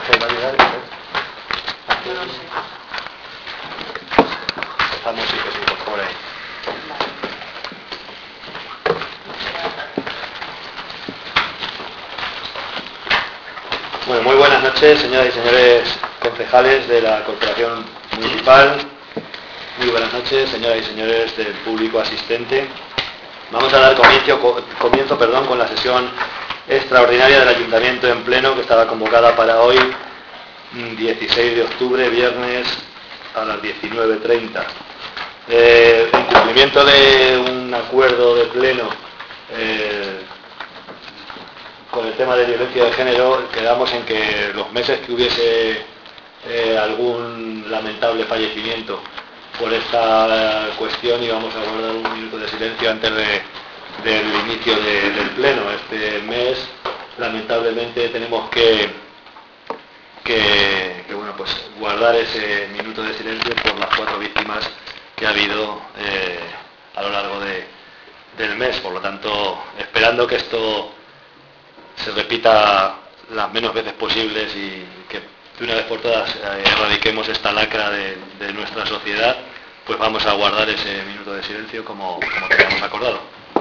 va a llegar, Yo no sé. Empezamos y que se incorpore. Bueno, muy buenas noches, señoras y señores concejales de la Corporación Municipal. Muy buenas noches, señoras y señores del público asistente. Vamos a dar comienzo con la sesión extraordinaria del Ayuntamiento en pleno, que estaba convocada para hoy, 16 de octubre, viernes, a las 19:30. En cumplimiento de un acuerdo de pleno con el tema de violencia de género, quedamos en que los meses que hubiese algún lamentable fallecimiento por esta cuestión íbamos a guardar un minuto de silencio antes del inicio del pleno. Este mes lamentablemente tenemos que guardar ese minuto de silencio por las 4 víctimas que ha habido a lo largo del mes. Por lo tanto, esperando que esto se repita las menos veces posibles y que de una vez por todas erradiquemos esta lacra de nuestra sociedad, pues vamos a guardar ese minuto de silencio como teníamos acordado.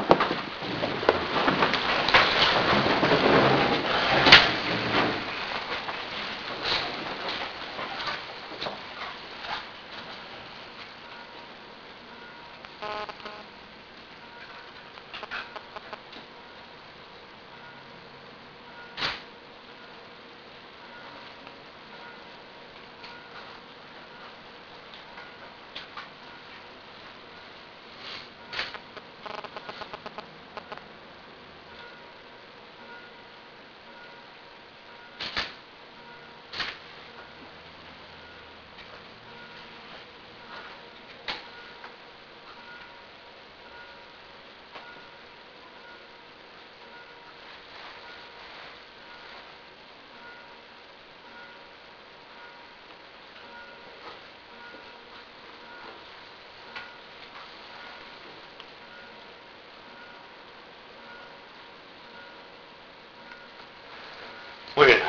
Muy bien.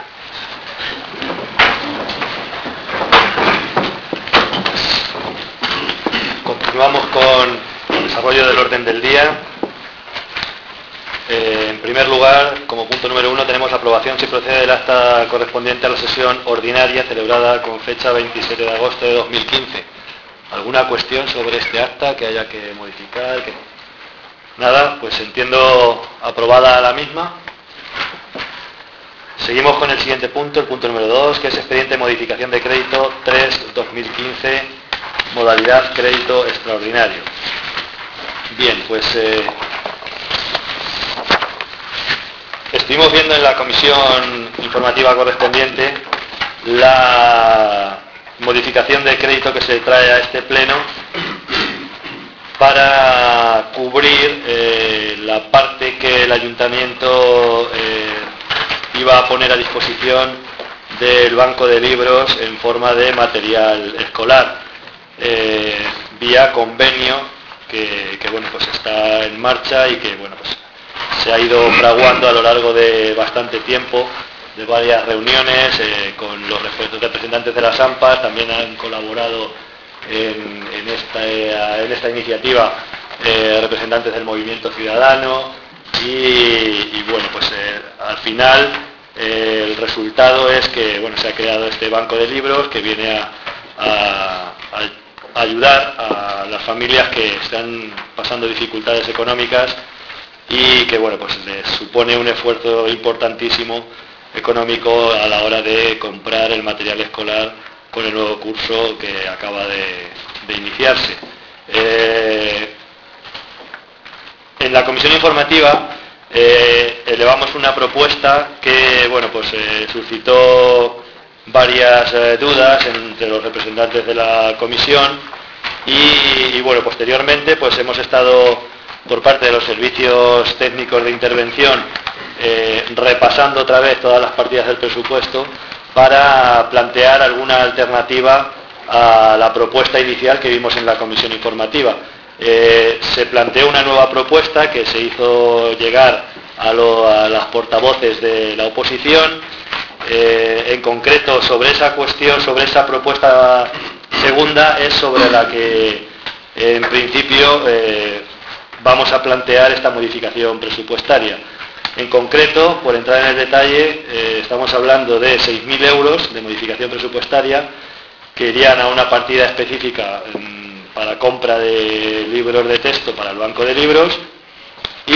Continuamos con el desarrollo del orden del día. En primer lugar, como punto número 1, tenemos la aprobación si procede del acta correspondiente a la sesión ordinaria celebrada con fecha 27 de agosto de 2015. ¿Alguna cuestión sobre este acta que haya que modificar? Nada, pues entiendo aprobada la misma. Seguimos con el siguiente punto, el punto número 2, que es expediente de modificación de crédito 3-2015, modalidad crédito extraordinario. Bien, pues estuvimos viendo en la comisión informativa correspondiente la modificación de crédito que se trae a este pleno para cubrir la parte que el ayuntamiento iba a poner a disposición del banco de libros en forma de material escolar, vía convenio que pues está en marcha y que pues se ha ido fraguando a lo largo de bastante tiempo, de varias reuniones con los representantes de las AMPAs. También han colaborado en esta iniciativa representantes del movimiento ciudadano y al final el resultado es que se ha creado este banco de libros que viene a ayudar a las familias que están pasando dificultades económicas y que les supone un esfuerzo importantísimo económico a la hora de comprar el material escolar con el nuevo curso que acaba de iniciarse. En la comisión informativa elevamos una propuesta que suscitó varias dudas entre los representantes de la comisión y posteriormente hemos estado por parte de los servicios técnicos de intervención repasando otra vez todas las partidas del presupuesto para plantear alguna alternativa a la propuesta inicial que vimos en la comisión informativa. Se planteó una nueva propuesta que se hizo llegar a las portavoces de la oposición En concreto, sobre esa cuestión, sobre esa propuesta segunda, es sobre la que en principio vamos a plantear esta modificación presupuestaria. En concreto, por entrar en el detalle, estamos hablando de 6.000 euros de modificación presupuestaria que irían a una partida específica para compra de libros de texto para el banco de libros, y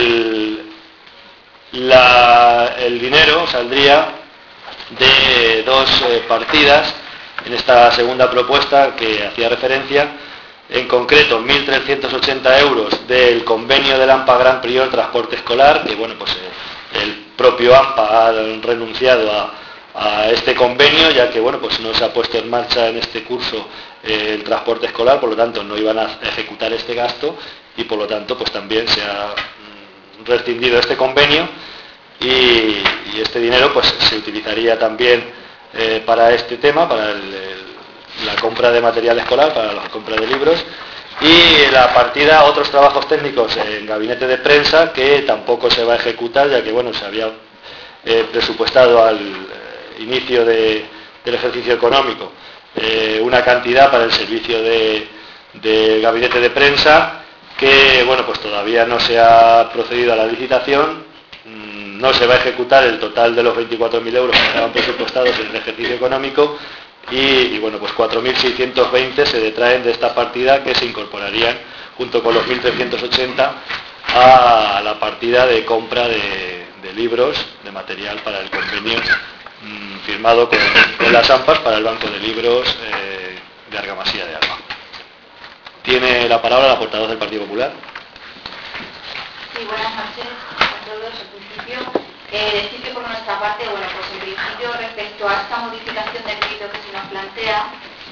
el dinero saldría de dos partidas en esta segunda propuesta que hacía referencia. En concreto, 1.380 euros del convenio del AMPA Gran Prior Transporte Escolar, que bueno, pues el propio AMPA ha renunciado a este convenio, ya que bueno, pues no se ha puesto en marcha en este curso el transporte escolar, por lo tanto no iban a ejecutar este gasto, y por lo tanto pues también se ha rescindido este convenio, y este dinero pues se utilizaría también para este tema, para la compra de material escolar, para la compra de libros, y la partida otros trabajos técnicos en gabinete de prensa, que tampoco se va a ejecutar, ya que bueno, se había presupuestado al inicio del ejercicio económico una cantidad para el servicio de gabinete de prensa, que bueno, pues todavía no se ha procedido a la licitación. No se va a ejecutar el total de los 24.000 euros que estaban presupuestados en el ejercicio económico, y bueno, pues 4.620 se detraen de esta partida, que se incorporarían junto con los 1.380 a la partida de compra de libros, de material para el convenio firmado con las AMPAs para el banco de libros de Argamasía de Alba. Tiene la palabra la portavoz del Partido Popular. Sí, buenas noches a todos. Al principio, decir que por nuestra parte, bueno, pues en principio respecto a esta modificación del crédito que se nos plantea,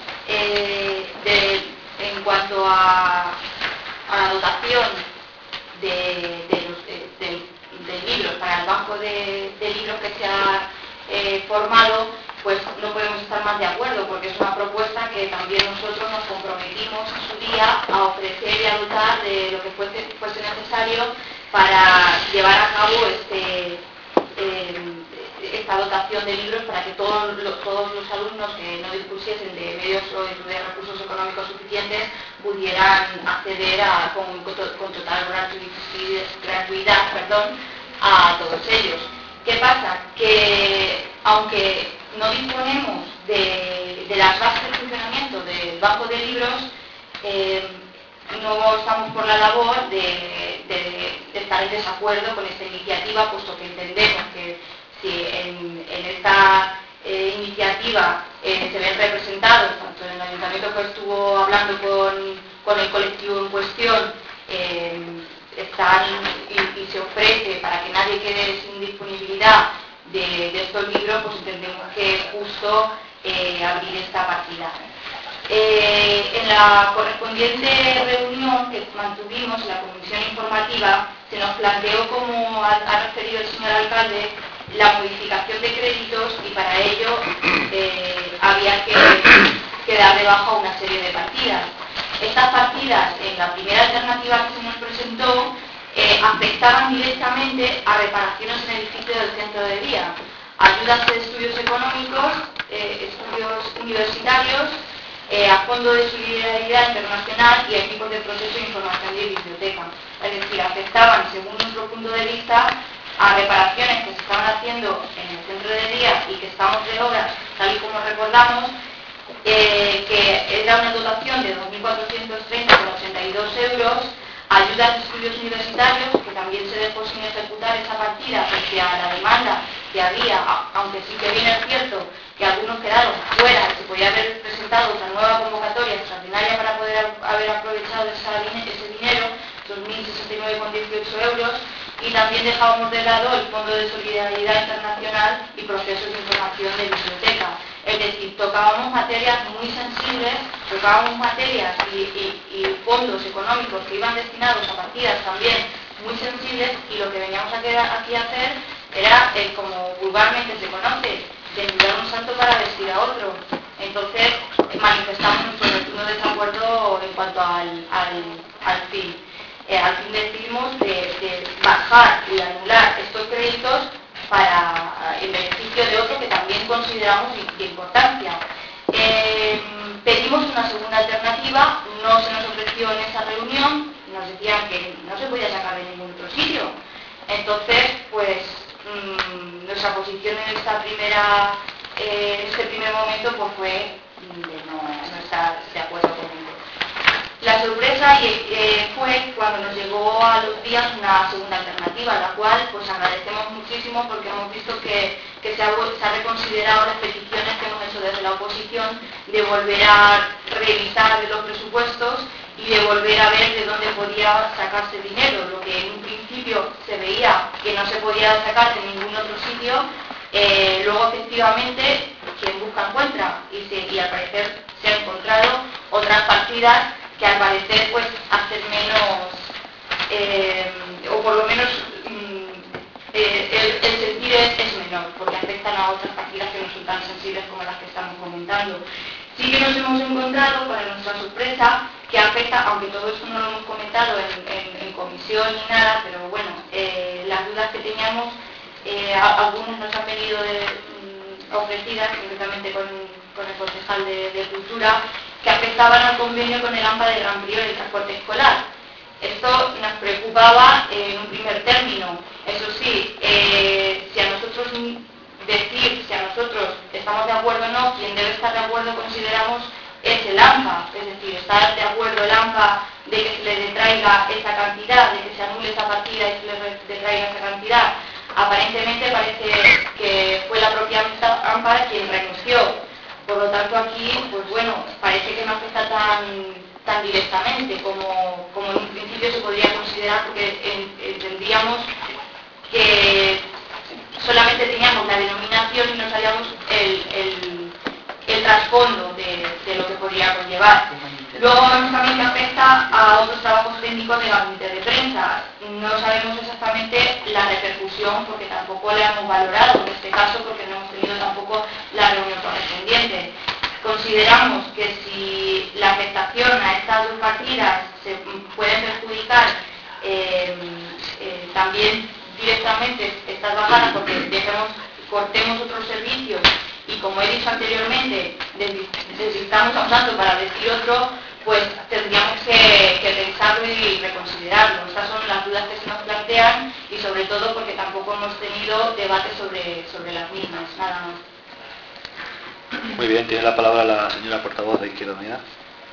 en cuanto a la dotación de libros para el banco de libros que se ha formado, pues no podemos estar más de acuerdo, porque es una propuesta que también nosotros nos comprometimos en su día a ofrecer y a dotar de lo que fuese necesario para llevar a cabo esta dotación de libros, para que todos los alumnos que no dispusiesen de medios o de recursos económicos suficientes pudieran acceder con total gratuidad a todos ellos. ¿Qué pasa? Que aunque no disponemos de las bases de funcionamiento del banco de libros, no estamos por la labor de estar en desacuerdo con esta iniciativa, puesto que entendemos que si en esta iniciativa se ven representados, tanto en el ayuntamiento que estuvo hablando con el colectivo en cuestión, están y se ofrece para que nadie quede sin disponibilidad de estos libros, pues entendemos que es justo abrir esta partida. En la correspondiente reunión que mantuvimos en la comisión informativa, se nos planteó, como ha referido el señor alcalde, la modificación de créditos, y para ello había que dar de baja una serie de partidas. Estas partidas, en la primera alternativa que se nos presentó, afectaban directamente a reparaciones en el edificio del centro de día, ayudas de estudios económicos, estudios universitarios, a Fondo de Solidaridad Internacional y equipos de proceso de información de biblioteca. Es decir, afectaban, según nuestro punto de vista, a reparaciones que se estaban haciendo en el centro de día y que estamos de obra, tal y como recordamos, que era una dotación de 2.430,82 euros, ayudas de estudios universitarios, que también se dejó sin ejecutar esa partida pese a la demanda que había, aunque sí que bien es cierto que algunos quedaron fuera y se podía haber presentado una nueva convocatoria extraordinaria para poder haber aprovechado ese dinero, 2.069,18 euros, y también dejábamos de lado el Fondo de Solidaridad Internacional y procesos de información de biblioteca. Es decir, tocábamos materias muy sensibles, tocábamos materias y fondos económicos que iban destinados a partidas también muy sensibles, y lo que veníamos aquí a hacer era, como vulgarmente se conoce, desnudar un santo para vestir a otro. Entonces manifestamos nuestro rotundo desacuerdo en cuanto al fin. Al fin decidimos de bajar y anular estos créditos en beneficio de otro que consideramos de importancia. Pedimos una segunda alternativa, no se nos ofreció en esa reunión, nos decían que no se podía sacar de ningún otro sitio. Entonces, pues nuestra posición en este primer momento pues fue de no estar de acuerdo con ello. La sorpresa fue cuando nos llegó a los días una segunda alternativa, la cual pues agradecemos muchísimo porque hemos visto que se ha reconsiderado las peticiones que hemos hecho desde la oposición de volver a revisar los presupuestos y de volver a ver de dónde podía sacarse dinero, lo que en un principio se veía que no se podía sacar de ningún otro sitio, luego efectivamente quien busca encuentra y al parecer se han encontrado otras partidas que al parecer pues hacen menos, o por lo menos el sentir es menor, porque afectan a otras partidas que no son tan sensibles como las que estamos comentando. Sí que nos hemos encontrado, para nuestra sorpresa, que afecta, aunque todo eso no lo hemos comentado en comisión ni nada, pero bueno, las dudas que teníamos, algunos nos han venido ofrecidas, concretamente con el concejal de Cultura, que afectaban al convenio con el AMPA de Gran Prior, el transporte escolar. Esto nos preocupaba en un primer término. Eso sí, si a nosotros estamos de acuerdo o no, quien debe estar de acuerdo consideramos es el AMPA, es decir, está de acuerdo el AMPA de que se le detraiga esa cantidad, de que se anule esa partida y se le detraiga esa cantidad. Aparentemente parece que fue la propia AMPA quien renunció. Por lo tanto aquí, pues bueno, parece que no afecta tan directamente como en un principio se podría considerar, porque entendíamos que solamente teníamos la denominación y no sabíamos el trasfondo de lo que podría conllevar. Luego vemos también que afecta a otros trabajos técnicos de gabinete de prensa. No sabemos exactamente la repercusión porque tampoco la hemos valorado en este caso, porque no hemos tenido tampoco la reunión correspondiente. Consideramos que si la afectación a estas dos partidas se pueden perjudicar también directamente estas bajadas porque cortemos otros servicios y, como he dicho anteriormente, desistamos a un tanto para decir otro, pues tendríamos que pensarlo y reconsiderarlo. Estas son las dudas que se nos plantean y sobre todo porque tampoco hemos tenido debate sobre las mismas, nada más. Muy bien, tiene la palabra la señora portavoz de Izquierda Unida.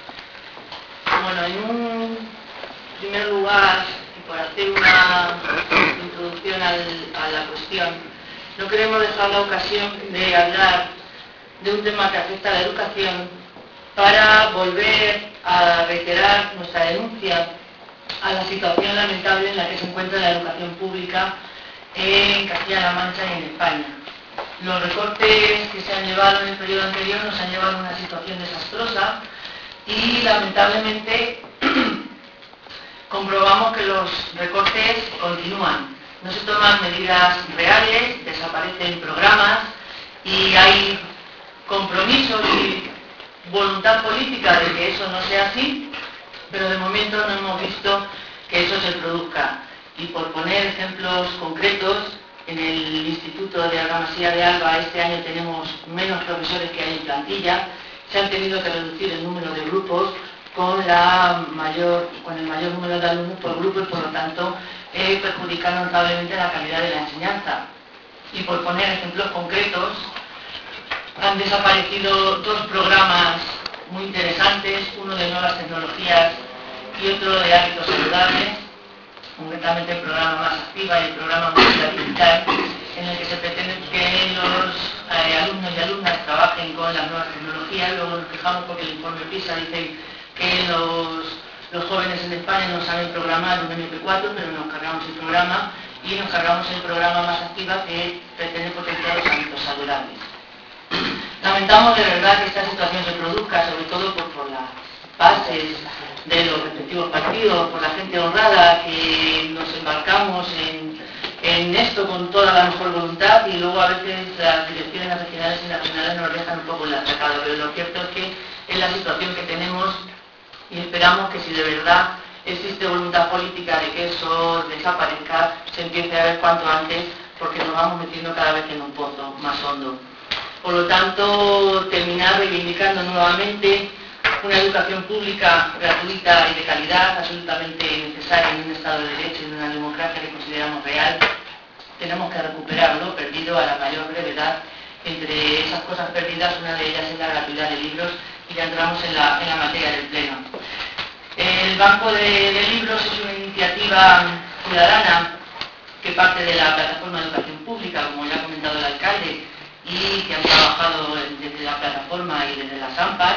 Bueno, en un primer lugar, y por hacer una introducción a la cuestión, no queremos dejar la ocasión de hablar de un tema que afecta a la educación para volver a reiterar nuestra denuncia a la situación lamentable en la que se encuentra la educación pública en Castilla-La Mancha y en España. Los recortes que se han llevado en el periodo anterior nos han llevado a una situación desastrosa y lamentablemente comprobamos que los recortes continúan. No se toman medidas reales, desaparecen programas y hay compromisos y voluntad política de que eso no sea así, pero de momento no hemos visto que eso se produzca. Y por poner ejemplos concretos, en el Instituto de Argamasía de Alba este año tenemos menos profesores que hay en plantilla, se han tenido que reducir el número de grupos con el mayor número de alumnos por grupo y por lo tanto perjudicar notablemente la calidad de la enseñanza. Y por poner ejemplos concretos, han desaparecido dos programas muy interesantes, uno de nuevas tecnologías y otro de hábitos saludables, concretamente el programa Más Activa y el programa Movilidad Digital, en el que se pretende que los alumnos y alumnas trabajen con las nuevas tecnologías. Luego nos quejamos porque el informe PISA dice que los jóvenes en España no saben programar un MP4, pero nos cargamos el programa y nos cargamos el programa Más Activa, que pretende potenciar los hábitos saludables. Lamentamos de verdad que esta situación se produzca, sobre todo por las bases de los respectivos partidos, por la gente honrada que nos embarcamos en esto con toda la mejor voluntad y luego a veces las direcciones regionales y nacionales nos dejan un poco en la sacada, pero lo cierto es que es la situación que tenemos y esperamos que si de verdad existe voluntad política de que eso desaparezca, se empiece a ver cuanto antes, porque nos vamos metiendo cada vez en un pozo más hondo. Por lo tanto, terminar reivindicando nuevamente una educación pública gratuita y de calidad, absolutamente necesaria en un Estado de Derecho y en una democracia que consideramos real. Tenemos que recuperar lo perdido a la mayor brevedad. Entre esas cosas perdidas, una de ellas es la gratuidad de libros, y ya entramos en la materia del pleno. El Banco de Libros es una iniciativa ciudadana que parte de la Plataforma de Educación Pública, como ya ha comentado el alcalde, y que han trabajado desde la plataforma y desde las AMPAs.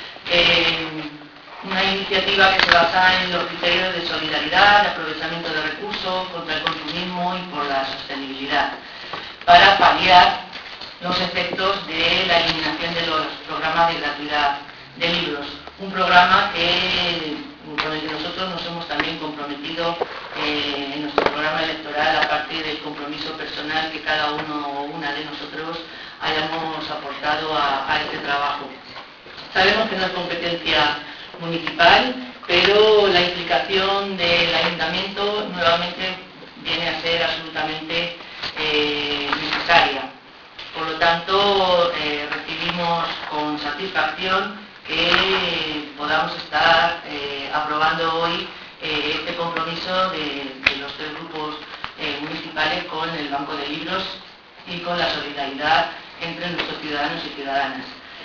Una iniciativa que se basa en los criterios de solidaridad, de aprovechamiento de recursos, contra el consumismo y por la sostenibilidad, para paliar los efectos de la eliminación de los programas de gratuidad de libros. Un programa con el que nosotros nos hemos también comprometido en nuestro programa electoral, aparte del compromiso personal que cada uno o una de nosotros hayamos aportado a este trabajo. Sabemos que no es competencia municipal, pero la implicación del ayuntamiento nuevamente viene a ser absolutamente necesaria. Por lo tanto, recibimos con satisfacción que podamos estar aprobando hoy este compromiso de los tres grupos municipales con el Banco de Libros y con la solidaridad entre nuestros ciudadanos y ciudadanas.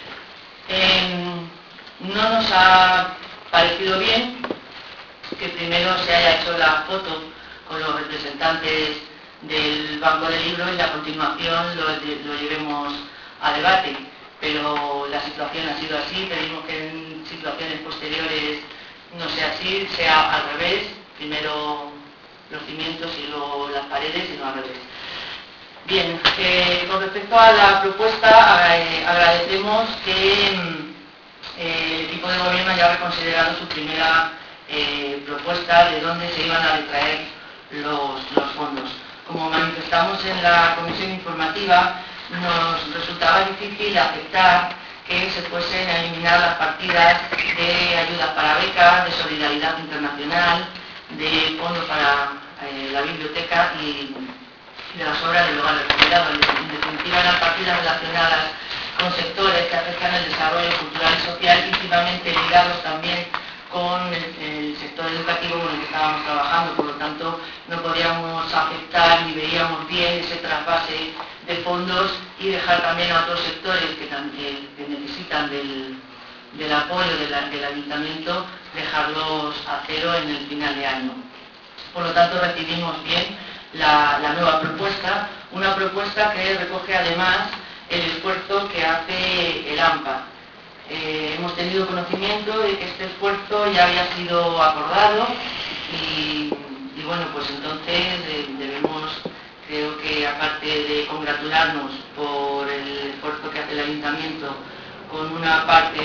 No nos ha parecido bien que primero se haya hecho la foto con los representantes del Banco de Libros y a continuación lo llevemos a debate, pero la situación ha sido así. Pedimos que en situaciones posteriores no sea así, sea al revés, primero los cimientos y luego las paredes, y no al revés. Bien, con respecto a la propuesta, agradecemos que el equipo de gobierno haya reconsiderado su primera propuesta de dónde se iban a detraer los fondos. Como manifestamos en la comisión informativa, nos resultaba difícil aceptar que se fuesen a eliminar las partidas de ayudas para becas, de solidaridad internacional, de fondos para la biblioteca y de las obras del hogar del jubilado. En definitiva, eran partidas relacionadas con sectores que afectan el desarrollo cultural y social, íntimamente ligados también con el sector educativo con el que estábamos trabajando. Por lo tanto, no podíamos aceptar ni veíamos bien ese trasvase de fondos y dejar también a otros sectores que necesitan del apoyo del ayuntamiento, dejarlos a cero en el final de año. Por lo tanto, recibimos bien la nueva propuesta, una propuesta que recoge además el esfuerzo que hace el AMPA. Hemos tenido conocimiento de que este esfuerzo ya había sido acordado y bueno, pues entonces debemos, creo que aparte de congratularnos por el esfuerzo que hace el ayuntamiento con una parte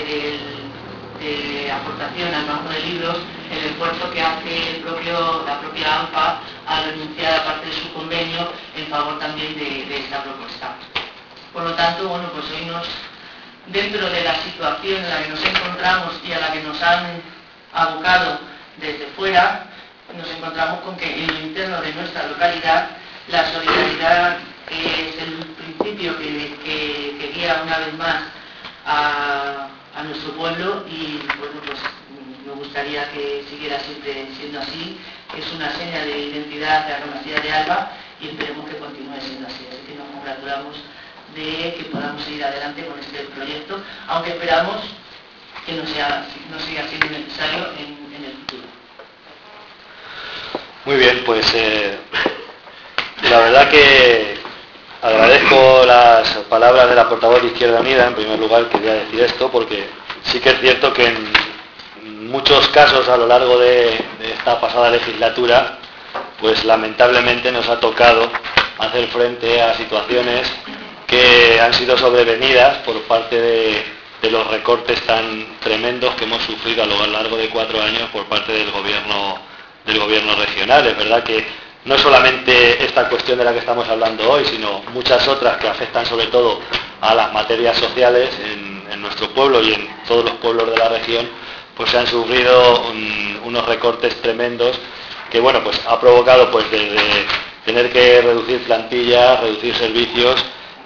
de aportación al Banco de Libros, el esfuerzo que hace la propia AMPA al renunciar a parte de su convenio en favor también de esta propuesta. Por lo tanto, bueno, pues hoy dentro de la situación en la que nos encontramos y a la que nos han abocado desde fuera, nos encontramos con que en lo interno de nuestra localidad la solidaridad es el principio que guía una vez más a nuestro pueblo, y bueno, pues me gustaría que siguiera siempre siendo así. Es una seña de identidad reconocida de Alba y esperemos que continúe siendo así. Así que nos congratulamos de que podamos seguir adelante con este proyecto, aunque esperamos que no siga siendo necesario en el futuro. Muy bien, pues la verdad que agradezco las palabras de la portavoz de Izquierda Unida. En primer lugar, quería decir esto porque sí que es cierto que en muchos casos a lo largo de esta pasada legislatura, pues lamentablemente nos ha tocado hacer frente a situaciones que han sido sobrevenidas por parte de los recortes tan tremendos que hemos sufrido a lo largo de 4 años por parte del gobierno regional. Es verdad que no solamente esta cuestión de la que estamos hablando hoy, sino muchas otras que afectan sobre todo a las materias sociales en nuestro pueblo y en todos los pueblos de la región, pues se han sufrido unos recortes tremendos que, bueno, pues ha provocado pues desde tener que reducir plantillas, reducir servicios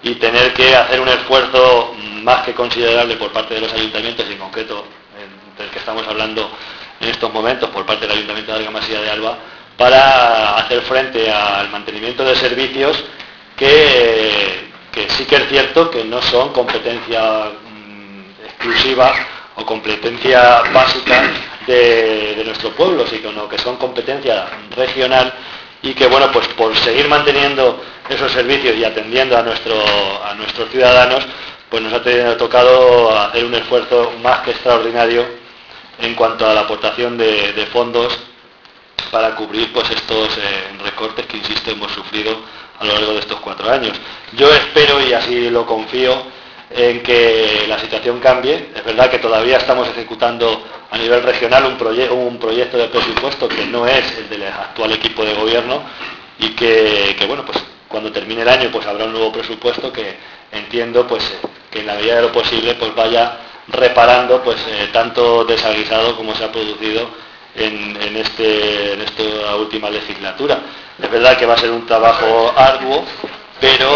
y tener que hacer un esfuerzo más que considerable por parte de los ayuntamientos, y en concreto del que estamos hablando en estos momentos por parte del Ayuntamiento de Argamasilla de Alba, para hacer frente al mantenimiento de servicios que sí que es cierto que no son competencia exclusiva o competencia básica de nuestro pueblo, sino que son competencia regional, y que bueno, pues por seguir manteniendo esos servicios y atendiendo a nuestros ciudadanos, pues nos ha tocado hacer un esfuerzo más que extraordinario en cuanto a la aportación de fondos para cubrir pues estos recortes que, insisto, hemos sufrido a lo largo de estos 4 años. Yo espero, y así lo confío, en que la situación cambie. Es verdad que todavía estamos ejecutando a nivel regional un proyecto de presupuesto que no es el del actual equipo de gobierno, y que bueno, pues cuando termine el año pues habrá un nuevo presupuesto que entiendo pues que en la medida de lo posible pues vaya reparando pues tanto desaguisado como se ha producido en esta última legislatura. Es verdad que va a ser un trabajo arduo, pero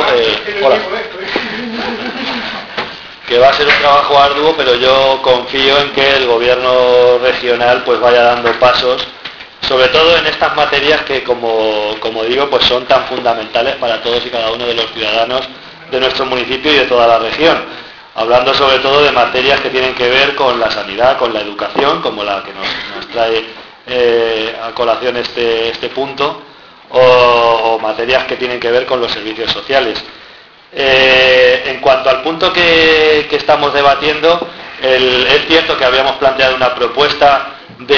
que va a ser un trabajo arduo, pero yo confío en que el gobierno regional pues vaya dando pasos, sobre todo en estas materias que, como digo, pues son tan fundamentales para todos y cada uno de los ciudadanos de nuestro municipio y de toda la región. Hablando sobre todo de materias que tienen que ver con la sanidad, con la educación, como la que nos trae a colación este punto, o materias que tienen que ver con los servicios sociales. En cuanto al punto que estamos debatiendo, es cierto que habíamos planteado una propuesta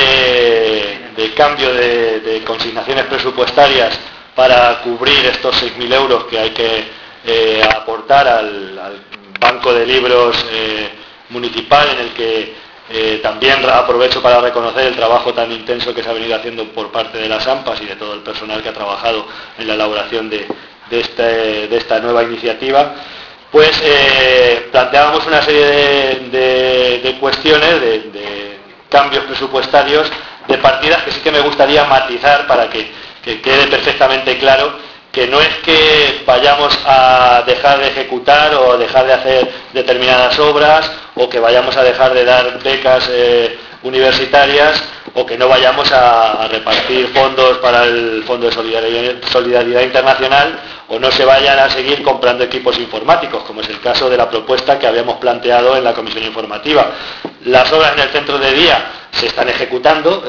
de cambio de consignaciones presupuestarias para cubrir estos 6.000 euros que hay que aportar al Banco de Libros municipal, en el que también aprovecho para reconocer el trabajo tan intenso que se ha venido haciendo por parte de las AMPAs y de todo el personal que ha trabajado en la elaboración de esta nueva iniciativa. Pues planteábamos una serie de cuestiones, de cambios presupuestarios, de partidas que sí que me gustaría matizar para que quede perfectamente claro que no es que vayamos a dejar de ejecutar o dejar de hacer determinadas obras, o que vayamos a dejar de dar becas universitarias, o que no vayamos a repartir fondos para el Fondo de Solidaridad Internacional, o no se vayan a seguir comprando equipos informáticos, como es el caso de la propuesta que habíamos planteado en la comisión informativa. Las obras en el centro de día se están ejecutando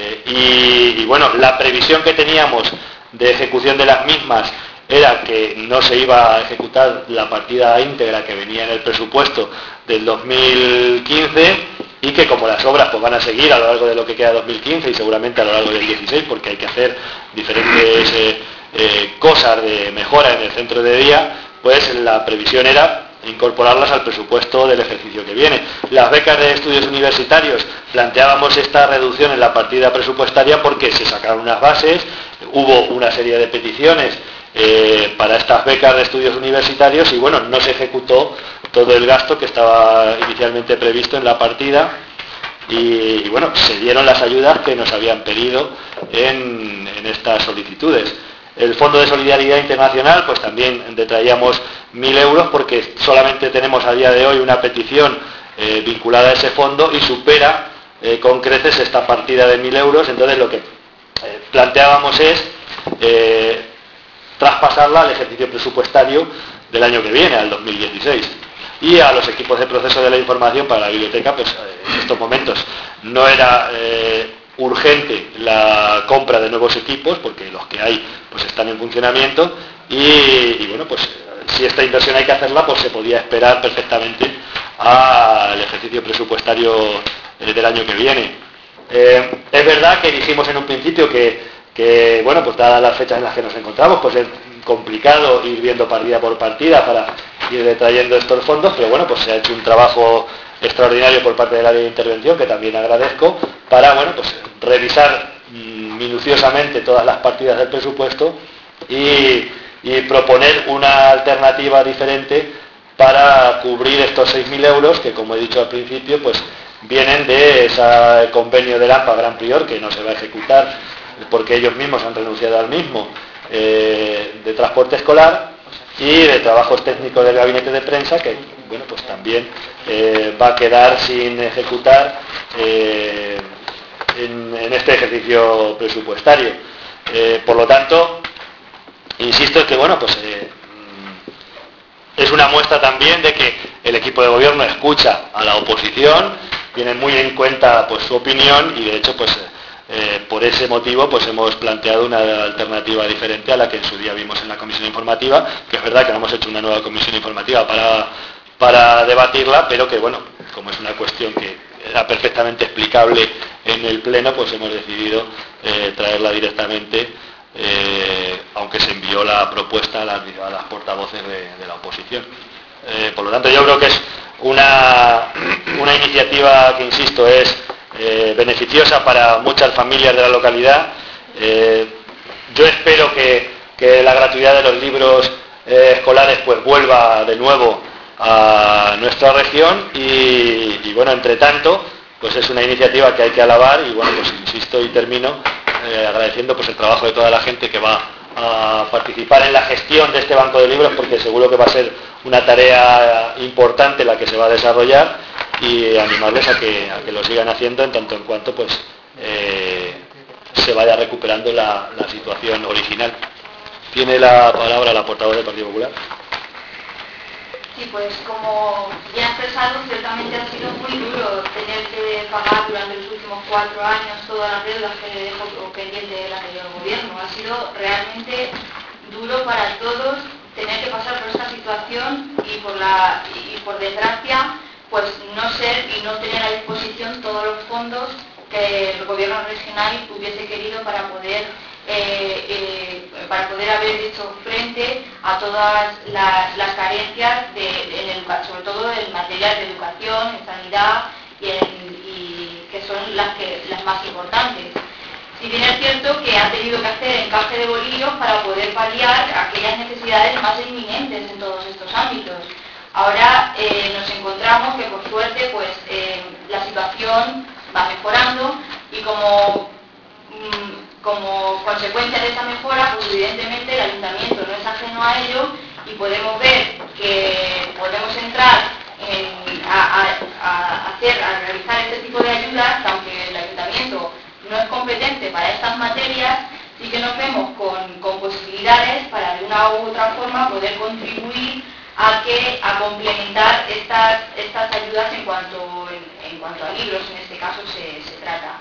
y bueno, la previsión que teníamos de ejecución de las mismas era que no se iba a ejecutar la partida íntegra que venía en el presupuesto del 2015, y que como las obras pues van a seguir a lo largo de lo que queda de 2015 y seguramente a lo largo del 16, porque hay que hacer diferentes cosas de mejora en el centro de día, pues la previsión era incorporarlas al presupuesto del ejercicio que viene. Las becas de estudios universitarios, planteábamos esta reducción en la partida presupuestaria porque se sacaron unas bases, hubo una serie de peticiones para estas becas de estudios universitarios, y bueno, no se ejecutó todo el gasto que estaba inicialmente previsto en la partida, y bueno, se dieron las ayudas que nos habían pedido en estas solicitudes. El Fondo de Solidaridad Internacional, pues también detraíamos 1.000 euros, porque solamente tenemos a día de hoy una petición vinculada a ese fondo y supera con creces esta partida de 1.000 euros. Entonces lo que planteábamos es traspasarla al ejercicio presupuestario del año que viene, al 2016. Y a los equipos de proceso de la información para la biblioteca, pues en estos momentos no era urgente la compra de nuevos equipos, porque los que hay pues están en funcionamiento, y bueno, pues si esta inversión hay que hacerla, pues se podía esperar perfectamente al ejercicio presupuestario del año que viene. Es verdad que dijimos en un principio que bueno, pues dadas las fechas en las que nos encontramos, pues es complicado ir viendo partida por partida para ir detrayendo estos fondos, pero bueno, pues se ha hecho un trabajo extraordinario por parte del área de intervención, que también agradezco, para bueno, pues revisar minuciosamente todas las partidas del presupuesto y proponer una alternativa diferente para cubrir estos 6.000 euros que, como he dicho al principio, pues vienen de ese convenio del AMPA Gran Prior, que no se va a ejecutar porque ellos mismos han renunciado al mismo, de transporte escolar, y de trabajos técnicos del gabinete de prensa que, bueno, pues también va a quedar sin ejecutar en este ejercicio presupuestario. Por lo tanto, insisto en que, bueno, pues es una muestra también de que el equipo de gobierno escucha a la oposición, tiene muy en cuenta pues su opinión y de hecho pues por ese motivo pues hemos planteado una alternativa diferente a la que en su día vimos en la comisión informativa, que es verdad que no hemos hecho una nueva comisión informativa para debatirla, pero que bueno, como es una cuestión que era perfectamente explicable en el pleno, pues hemos decidido traerla directamente, aunque se envió la propuesta a las portavoces de la oposición. Por lo tanto, yo creo que es una iniciativa que, insisto, es beneficiosa para muchas familias de la localidad. Yo espero que la gratuidad de los libros escolares pues vuelva de nuevo a nuestra región y bueno, entre tanto, pues es una iniciativa que hay que alabar y bueno, pues insisto y termino agradeciendo pues el trabajo de toda la gente que va a participar en la gestión de este banco de libros, porque seguro que va a ser una tarea importante la que se va a desarrollar, y animarles a que lo sigan haciendo en tanto en cuanto pues se vaya recuperando la situación original. Tiene la palabra la portavoz del Partido Popular. Sí, pues como ya he expresado, ciertamente ha sido muy duro tener que pagar durante los últimos 4 años todas las deudas que le dejó pendiente el anterior gobierno. Ha sido realmente duro para todos tener que pasar por esta situación y por desgracia, pues no ser y no tener a disposición todos los fondos que el gobierno regional hubiese querido para poder haber hecho frente a todas las carencias, sobre todo en materias de educación, en sanidad y que son las más importantes. Si bien es cierto que ha tenido que hacer encaje de bolillos para poder paliar aquellas necesidades más inminentes en todos estos ámbitos. Ahora nos encontramos que por suerte pues la situación va mejorando y como consecuencia de esa mejora, pues evidentemente el ayuntamiento no es ajeno a ello y podemos ver que podemos entrar a realizar este tipo de ayudas, aunque el ayuntamiento no es competente para estas materias, sí que nos vemos con posibilidades para de una u otra forma poder contribuir a complementar estas ayudas en cuanto a libros, en este caso se trata.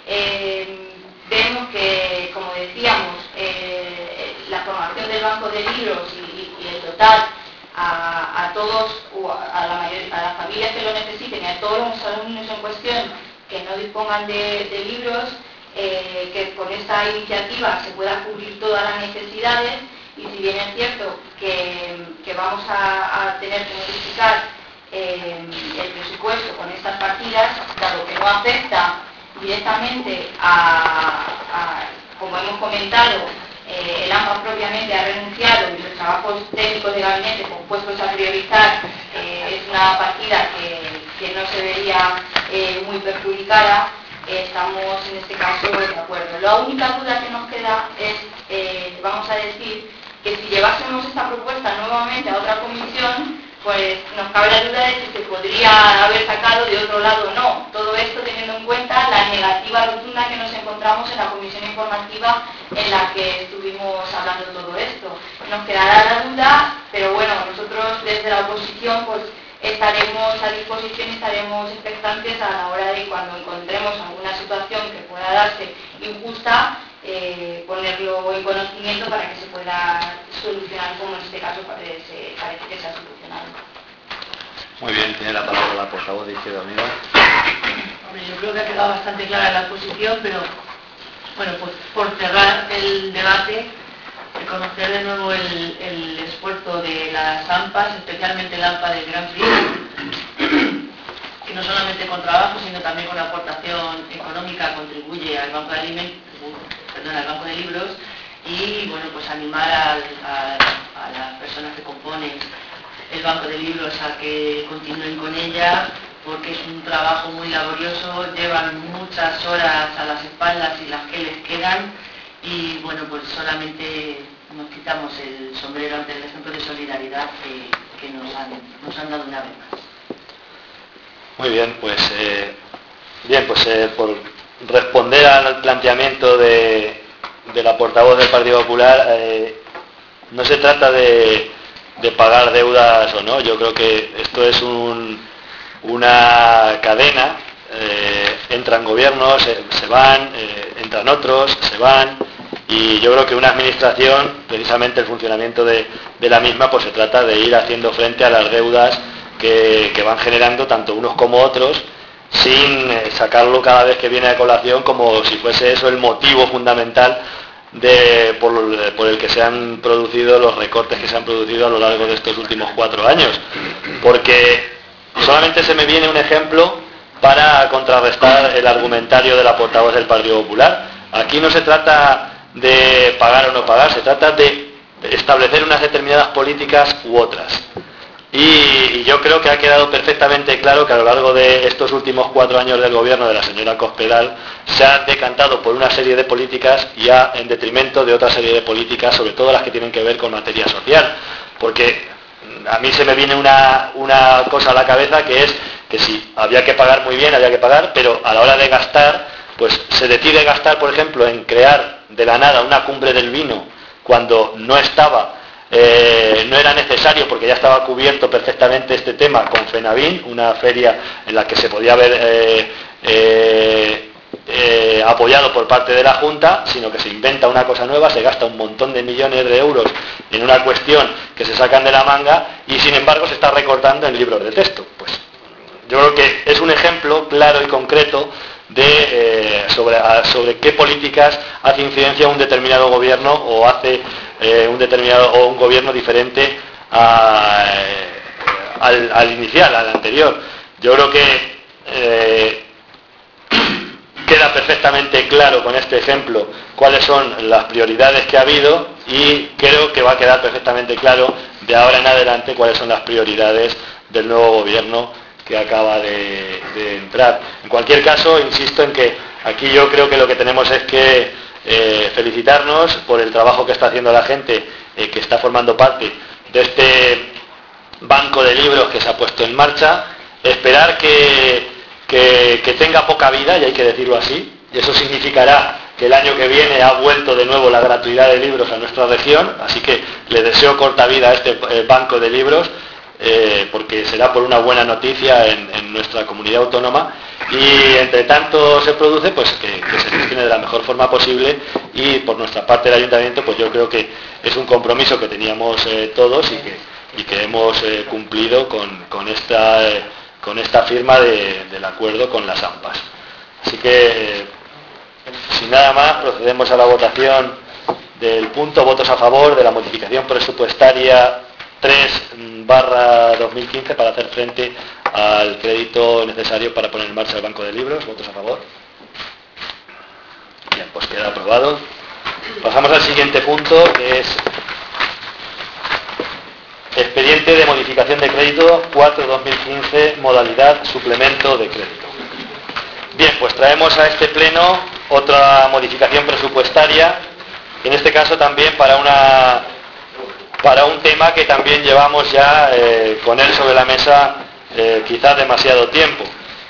Vemos que, como decíamos, la formación del banco de libros y el dotar a todos, a las familias que lo necesiten y a todos los alumnos en cuestión que no dispongan de libros, que con esta iniciativa se pueda cubrir todas las necesidades, y si bien es cierto que vamos a tener que modificar el presupuesto con estas partidas, dado que no afecta directamente como hemos comentado, el AMPA propiamente ha renunciado y los trabajos técnicos de gabinete puestos a priorizar es una partida que no se vería muy perjudicada. Estamos en este caso de acuerdo. La única duda que nos queda es, vamos a decir, que si llevásemos esta propuesta nuevamente a otra comisión, pues nos cabe la duda de si se podría haber sacado de otro lado o no. Todo esto teniendo en cuenta la negativa rotunda que nos encontramos en la comisión informativa en la que estuvimos hablando todo esto. Nos quedará la duda, pero bueno, nosotros desde la oposición pues estaremos a disposición y estaremos expectantes a la hora de cuando encontremos alguna situación que pueda darse injusta, ponerlo en conocimiento para que se pueda solucionar, como en este caso parece que se ha solucionado. Muy bien, tiene la palabra la portavoz de Izquierda Unida. Hombre, yo creo que ha quedado bastante clara la posición, pero bueno, pues por cerrar el debate, reconocer de nuevo el esfuerzo de las AMPAs, especialmente la AMPA del Gran Prix, que no solamente con trabajo, sino también con aportación económica contribuye al banco de libros, y bueno, pues animar a las personas que componen el banco de libros a que continúen con ella, porque es un trabajo muy laborioso, llevan muchas horas a las espaldas y las que les quedan, y bueno, pues solamente nos quitamos el sombrero ante el ejemplo de solidaridad que nos han dado una vez más. Muy bien, pues por responder al planteamiento de la portavoz del Partido Popular, no se trata de pagar deudas o no. Yo creo que esto es una cadena. Entran gobiernos, se van, entran otros, se van, y yo creo que una administración, precisamente el funcionamiento de la misma, pues se trata de ir haciendo frente a las deudas que van generando tanto unos como otros, sin sacarlo cada vez que viene a colación como si fuese eso el motivo fundamental por el que se han producido los recortes que se han producido a lo largo de estos últimos 4 años. Porque solamente se me viene un ejemplo para contrarrestar el argumentario de la portavoz del Partido Popular. Aquí no se trata de pagar o no pagar, se trata de establecer unas determinadas políticas u otras. Y yo creo que ha quedado perfectamente claro que a lo largo de estos últimos 4 años del gobierno de la señora Cospedal se ha decantado por una serie de políticas ya en detrimento de otra serie de políticas, sobre todo las que tienen que ver con materia social. Porque a mí se me viene una cosa a la cabeza, que es que si había que pagar muy bien, había que pagar, pero a la hora de gastar, pues se decide gastar, por ejemplo, en crear de la nada una cumbre del vino, cuando no era necesario, porque ya estaba cubierto perfectamente este tema con FENAVIN, una feria en la que se podía haber apoyado por parte de la Junta, sino que se inventa una cosa nueva, se gasta un montón de millones de euros en una cuestión que se sacan de la manga y sin embargo se está recortando en libros de texto. Pues yo creo que es un ejemplo claro y concreto de sobre qué políticas hace incidencia un determinado gobierno o hace un gobierno diferente al inicial, al anterior. Yo creo que queda perfectamente claro con este ejemplo cuáles son las prioridades que ha habido, y creo que va a quedar perfectamente claro de ahora en adelante cuáles son las prioridades del nuevo gobierno que acaba de entrar. En cualquier caso, insisto en que aquí yo creo que lo que tenemos es que felicitarnos por el trabajo que está haciendo la gente que está formando parte de este banco de libros que se ha puesto en marcha, esperar que tenga poca vida, y hay que decirlo así, y eso significará que el año que viene ha vuelto de nuevo la gratuidad de libros a nuestra región, así que le deseo corta vida a este banco de libros, porque será por una buena noticia en nuestra comunidad autónoma, y entre tanto se produce, pues que se gestione de la mejor forma posible, y por nuestra parte del ayuntamiento, pues yo creo que es un compromiso que teníamos todos y que hemos cumplido con esta firma del acuerdo con las AMPAs. Así que, sin nada más, procedemos a la votación del punto. Votos a favor de la modificación presupuestaria 3/2015 para hacer frente al crédito necesario para poner en marcha el banco de libros. Votos a favor. Bien, pues queda aprobado. Pasamos al siguiente punto, que es expediente de modificación de crédito 4/2015, modalidad suplemento de crédito. Bien, pues traemos a este pleno otra modificación presupuestaria, en este caso también para un tema que también llevamos ya con él sobre la mesa quizás demasiado tiempo.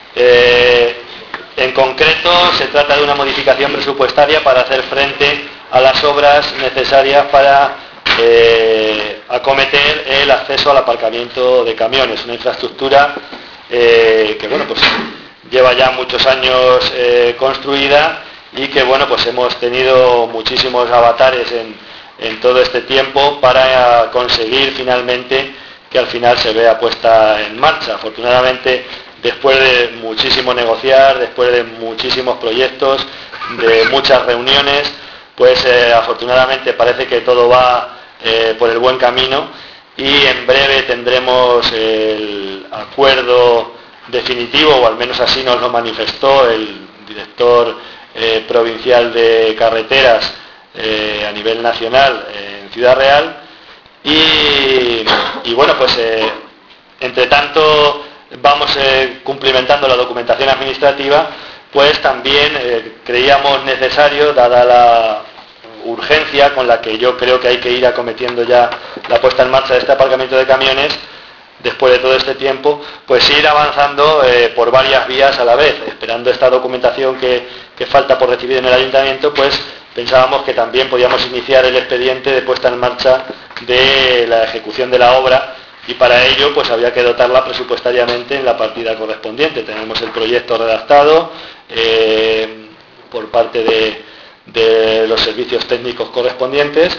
En concreto, se trata de una modificación presupuestaria para hacer frente a las obras necesarias para acometer el acceso al aparcamiento de camiones, una infraestructura que bueno, pues lleva ya muchos años construida, y que bueno, pues hemos tenido muchísimos avatares en todo este tiempo para conseguir finalmente que al final se vea puesta en marcha. Afortunadamente, después de muchísimo negociar, después de muchísimos proyectos, de muchas reuniones, pues afortunadamente parece que todo va por el buen camino, y en breve tendremos el acuerdo definitivo, o al menos así nos lo manifestó el director provincial de carreteras a nivel nacional en Ciudad Real, y bueno, pues entre tanto vamos cumplimentando la documentación administrativa, pues también creíamos necesario, dada urgencia con la que yo creo que hay que ir acometiendo ya la puesta en marcha de este aparcamiento de camiones, después de todo este tiempo, pues ir avanzando por varias vías a la vez, esperando esta documentación que falta por recibir en el ayuntamiento, pues pensábamos que también podíamos iniciar el expediente de puesta en marcha de la ejecución de la obra, y para ello pues había que dotarla presupuestariamente en la partida correspondiente. Tenemos el proyecto redactado por parte de los servicios técnicos correspondientes,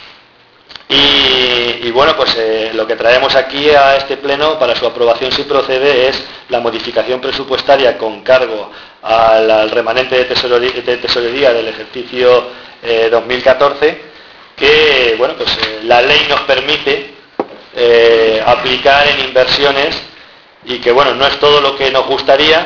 y bueno, pues lo que traemos aquí a este pleno para su aprobación, si procede, es la modificación presupuestaria con cargo al remanente de tesorería del ejercicio 2014, que bueno, pues la ley nos permite aplicar en inversiones, y que bueno, no es todo lo que nos gustaría.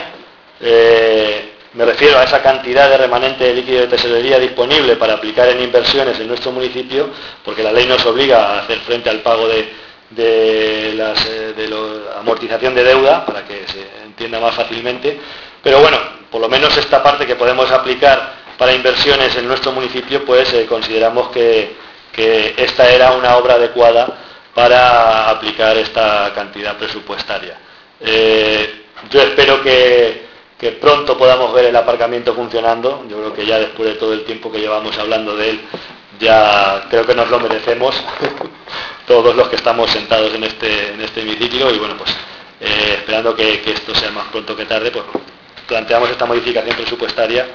Me refiero a esa cantidad de remanente de líquido de tesorería disponible para aplicar en inversiones en nuestro municipio, porque la ley nos obliga a hacer frente al pago de la amortización de deuda, para que se entienda más fácilmente. Pero bueno, por lo menos esta parte que podemos aplicar para inversiones en nuestro municipio, pues consideramos que esta era una obra adecuada para aplicar esta cantidad presupuestaria. Yo espero que pronto podamos ver el aparcamiento funcionando. Yo creo que ya después de todo el tiempo que llevamos hablando de él, ya creo que nos lo merecemos todos los que estamos sentados en este hemiciclo, y bueno, pues esperando que esto sea más pronto que tarde, pues planteamos esta modificación presupuestaria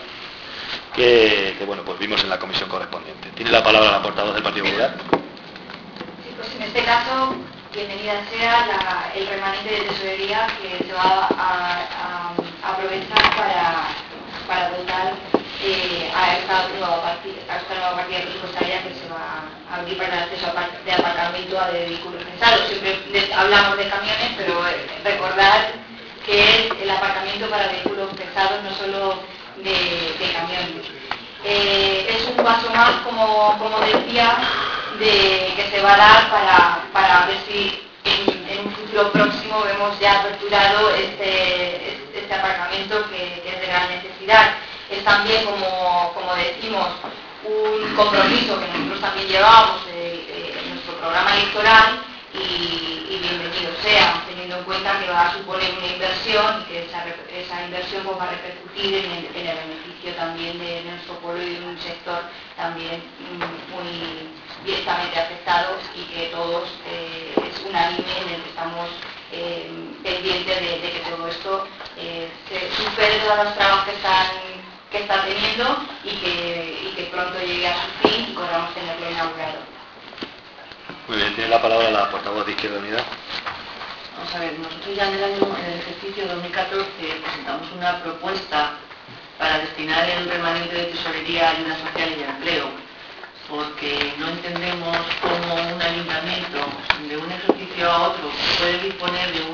que bueno, pues vimos en la comisión correspondiente. Tiene la palabra la portavoz del Partido Popular. Sí, pues en este caso, bienvenida sea el remanente de tesorería que se va a aprovechar para dotar a esta nueva partida presupuestaria que se va a abrir para el acceso de aparcamiento de vehículos pesados. Siempre hablamos de camiones, pero recordar que es el aparcamiento para vehículos pesados, no solo de camiones. Es un paso más, como decía, que se va a dar para ver si en un futuro próximo vemos ya aperturado este aparcamiento que es de gran necesidad. Es también, como decimos, un compromiso que nosotros también llevábamos en nuestro programa electoral, y bienvenido sea, teniendo en cuenta que va a suponer una inversión, y que esa inversión pues, va a repercutir en el beneficio también de nuestro pueblo y de un sector también muy directamente afectado, y que todos es unánime en el que estamos pendientes de que todo esto se supere todas las trabas que está teniendo, y que pronto llegue a su fin y podamos tenerlo inaugurado. Muy bien, tiene la palabra la portavoz de Izquierda Unida. Vamos a ver, nosotros ya en el ejercicio 2014 presentamos una propuesta para destinar el remanente de tesorería a ayudas sociales y empleo, porque no entendemos cómo un ayuntamiento de un ejercicio a otro puede disponer de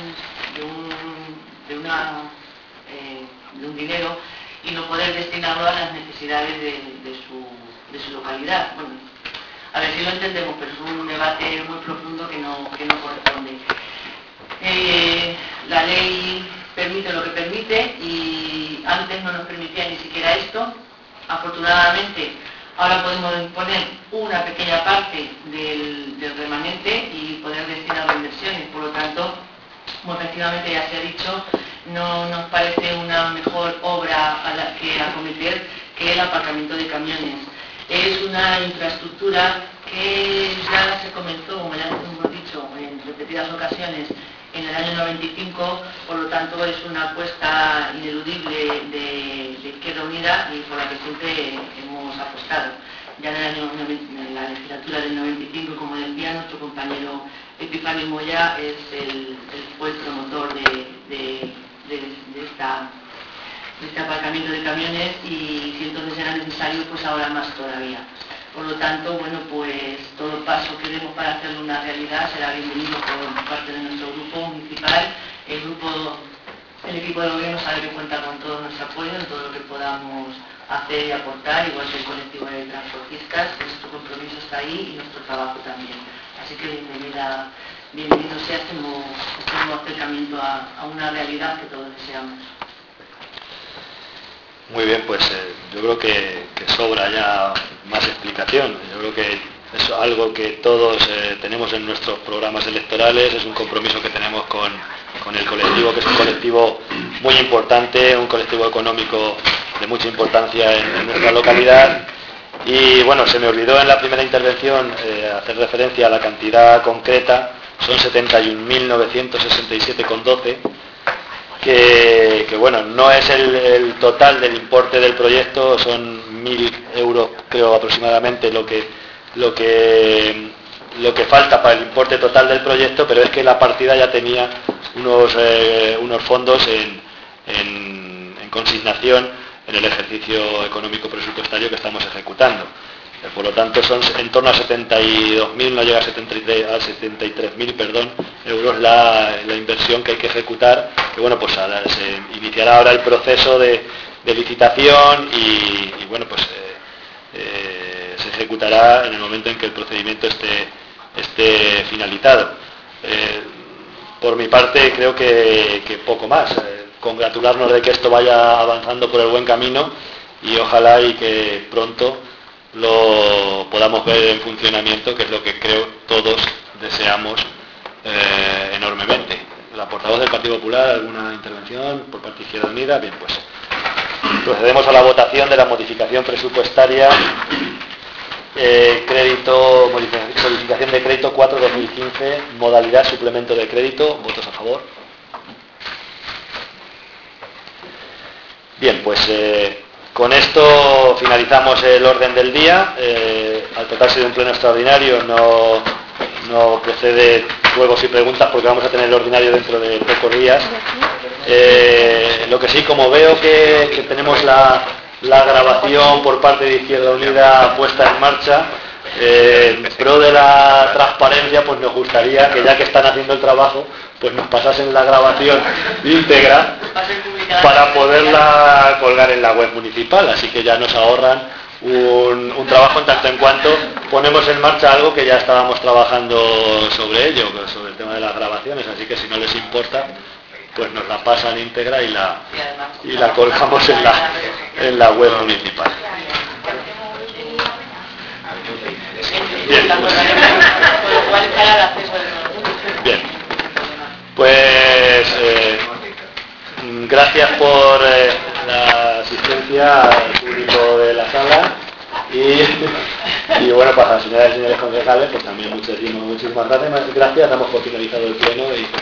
un dinero y no poder destinarlo a las necesidades de su localidad. Bueno, a ver si lo entendemos, pero es un debate muy profundo que no corresponde. La ley permite lo que permite, y antes no nos permitía ni siquiera esto. Afortunadamente, ahora podemos disponer una pequeña parte del remanente y poder destinarlo a inversiones. Por lo tanto, como efectivamente ya se ha dicho, no nos parece una mejor obra que acometer que el aparcamiento de camiones. Es una infraestructura que ya se comenzó, como ya hemos dicho en repetidas ocasiones, en el año 95, por lo tanto es una apuesta ineludible de Izquierda Unida, y por la que siempre hemos apostado. Ya en la legislatura del 95, como decía nuestro compañero Epifanio Moya, fue el promotor de este aparcamiento de camiones, y si entonces era necesario, pues ahora más todavía. Por lo tanto, bueno, pues todo paso que demos para hacerlo una realidad será bienvenido por parte de nuestro grupo municipal. El equipo de gobierno sabe que cuenta con todo nuestro apoyo en todo lo que podamos hacer y aportar, igual que el colectivo de transportistas. Nuestro compromiso está ahí y nuestro trabajo también. Así que bienvenido sea este nuevo acercamiento a una realidad que todos deseamos. Muy bien, pues yo creo que sobra ya más explicación. Yo creo que es algo que todos tenemos en nuestros programas electorales, es un compromiso que tenemos con el colectivo, que es un colectivo muy importante, un colectivo económico de mucha importancia en nuestra localidad. Y bueno, se me olvidó en la primera intervención hacer referencia a la cantidad concreta, son 71.967,12, que bueno, no es el total del importe del proyecto, son 1.000 euros creo aproximadamente lo que falta para el importe total del proyecto, pero es que la partida ya tenía unos fondos en consignación en el ejercicio económico presupuestario que estamos ejecutando. Por lo tanto son en torno a 72.000, no llega a 73.000 euros la inversión que hay que ejecutar, que bueno, pues se iniciará ahora el proceso de licitación y bueno, pues se ejecutará en el momento en que el procedimiento esté finalizado. Por mi parte creo que poco más. Congratularnos de que esto vaya avanzando por el buen camino y ojalá y que pronto lo podamos ver en funcionamiento, que es lo que creo todos deseamos enormemente. La portavoz del Partido Popular, ¿alguna intervención por parte de Izquierda Unida? Bien, pues procedemos a la votación de la modificación presupuestaria, modificación de crédito 4/2015, modalidad suplemento de crédito. ¿Votos a favor? Bien, pues con esto finalizamos el orden del día. Al tratarse de un pleno extraordinario no procede juegos y preguntas porque vamos a tener el ordinario dentro de pocos días. Lo que sí, como veo que tenemos la grabación por parte de Izquierda Unida puesta en marcha, en pro de la transparencia, pues nos gustaría que ya que están haciendo el trabajo, pues nos pasasen la grabación íntegra para poderla colgar en la web municipal, así que ya nos ahorran un trabajo en tanto en cuanto ponemos en marcha algo que ya estábamos trabajando sobre ello, sobre el tema de las grabaciones, así que si no les importa, pues nos la pasan íntegra y la colgamos en la web municipal. Bien, pues gracias por la asistencia al público de la sala y bueno, para las señoras y señores concejales, pues también muchísimas gracias, damos por finalizado el pleno.